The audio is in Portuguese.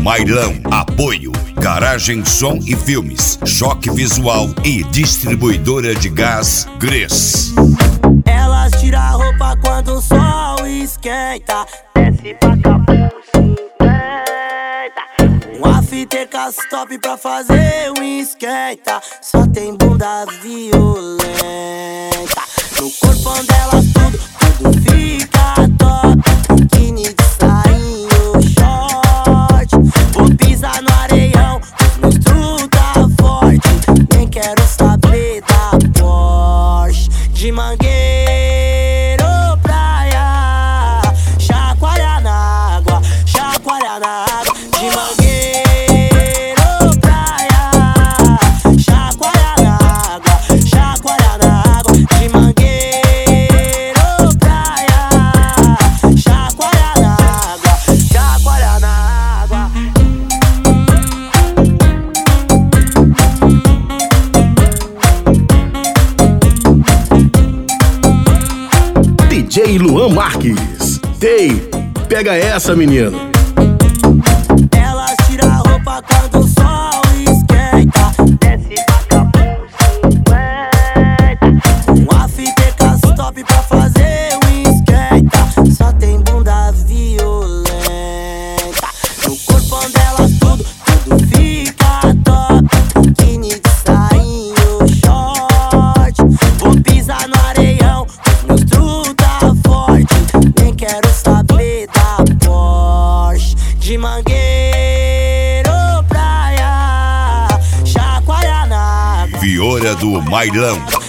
Mailão. Apoio: Garagem Som e Filmes, Choque Visual e Distribuidora de Gás Gress. Elas tiram a roupa quando o sol esquenta. Desce pra Capu 50. Um after top pra fazer um esquenta. Só tem bunda violenta. No corpão delas tudo fica top. Biquíni de sainho, short. Vou pisar no areião, os meus tru tá forte. Nem quero saber da Porsche. De Mangueiro, praia, chacoalha na água, chacoalha na água. De Mangueiro, praia, chacoalha na água, chacoalha na água. De Mangueiro, praia, chacoalha na água, chacoalha na água. DJ Luan Marques. Ei, pega essa, menino. Elas tiram a roupa quando o sol esquenta. Desce pra Capu 50. Um after top pra fazer um esquenta. Só tem bunda violenta. No corpão delas tudo fica top. Biquíni de sainho, short. Vou pisar no areião, os meus tru tá forte. Nem quero saber da Porsche. De Mangueiro, praia, chacoalha na água. Viora do Mailão.